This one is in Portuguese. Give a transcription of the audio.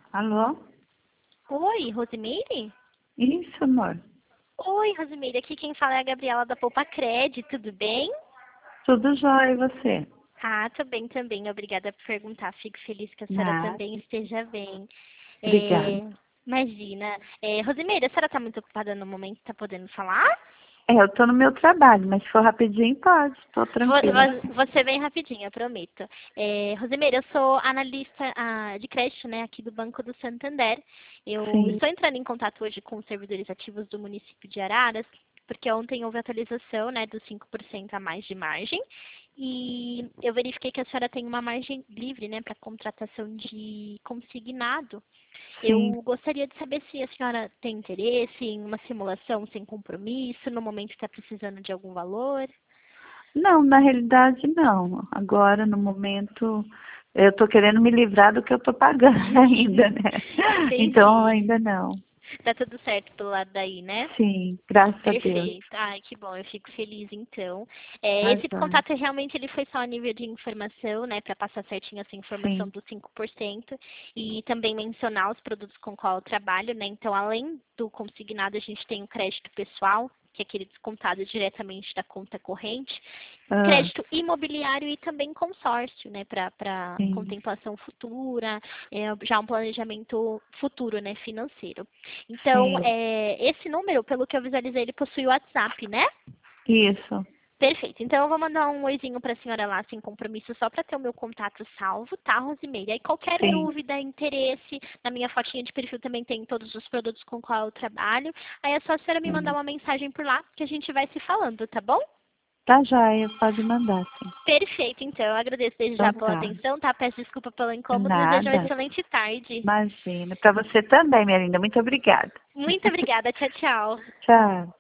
Alô? Oi, Rosimeire? Isso, amor. Oi, Rosimeire. Aqui quem fala é a Gabriela da Poupa Cred, tudo bem? Tudo jóia, e você? Tô bem também. Obrigada por perguntar. Fico feliz que a senhora Ah, também esteja bem. obrigada. Imagina. Rosimeire, a senhora está muito ocupada no momento, está podendo falar? Eu tô no meu trabalho, mas se for rapidinho, pode. Tô tranquila. Vou ser bem rapidinho, eu prometo. Rosimeire, eu sou analista de crédito, né, aqui do Banco do Santander. Eu Sim, estou entrando em contato hoje com os servidores ativos do município de Araras, porque ontem houve atualização, né, dos 5% a mais de margem. E eu verifiquei que a senhora tem uma margem livre, né, para contratação de consignado. sim. Eu gostaria de saber se a senhora tem interesse em uma simulação sem compromisso, no momento que está precisando de algum valor. Não, na realidade, não. Agora, no momento, eu tô querendo me livrar do que eu tô pagando ainda, né? Então, Entendi. ainda não. Tá tudo certo pelo lado daí, né? Sim, graças a Deus. Perfeito. Ai, que bom, eu fico feliz então. Tá Esse jóia. contato realmente ele foi só a nível de informação, né, para passar certinho essa informação Sim. dos 5% e também mencionar os produtos com qual eu trabalho, né? Então, além do consignado, a gente tem o crédito pessoal, que é aquele descontado diretamente da conta corrente, Ah, crédito imobiliário e também consórcio, né, para sim, contemplação futura, já um planejamento futuro, né, financeiro. Então, sim. esse número, pelo que eu visualizei, ele possui o WhatsApp, né? Isso. Perfeito. Então, eu vou mandar um oizinho para a senhora lá, sem compromisso, só para ter o meu contato salvo, tá, Rosimeire? Aí, qualquer Sim. dúvida, interesse, na minha fotinha de perfil também tem todos os produtos com qual eu trabalho. Aí, é só a senhora me mandar Sim. uma mensagem por lá, que a gente vai se falando, tá bom? Tá jóia, pode mandar, sim. Perfeito, então. Eu agradeço desde já Então pela tá. atenção, tá? Peço desculpa pelo incômodo e desejo uma Nada. excelente tarde. Imagina. Para você também, minha linda. Muito obrigada. Muito obrigada. Tchau, tchau. Tchau.